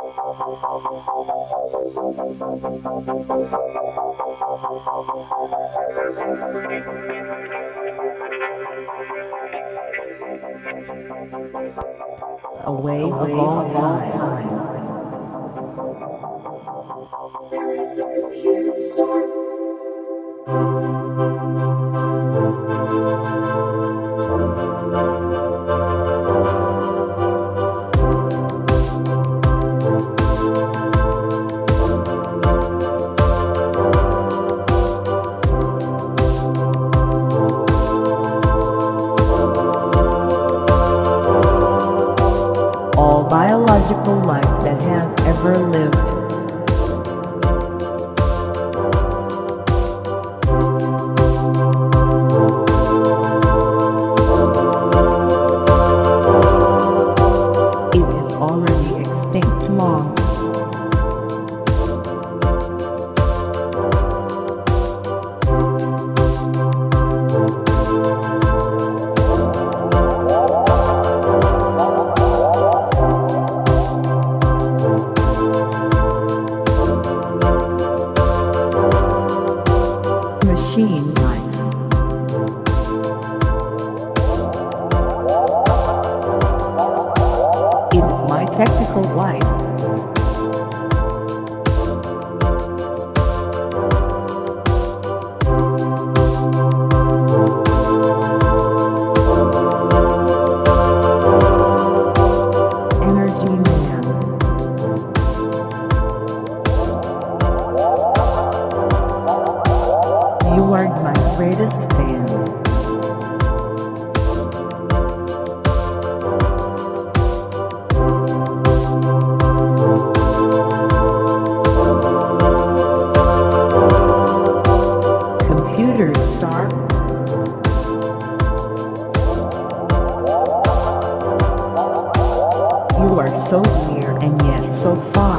A wave of all time. There is a computer store. All biological life that has ever lived. It is already extinct long. Machine life. It is my technical life. Energy man. You are my greatest fan. Computer star. You are so near and yet so far.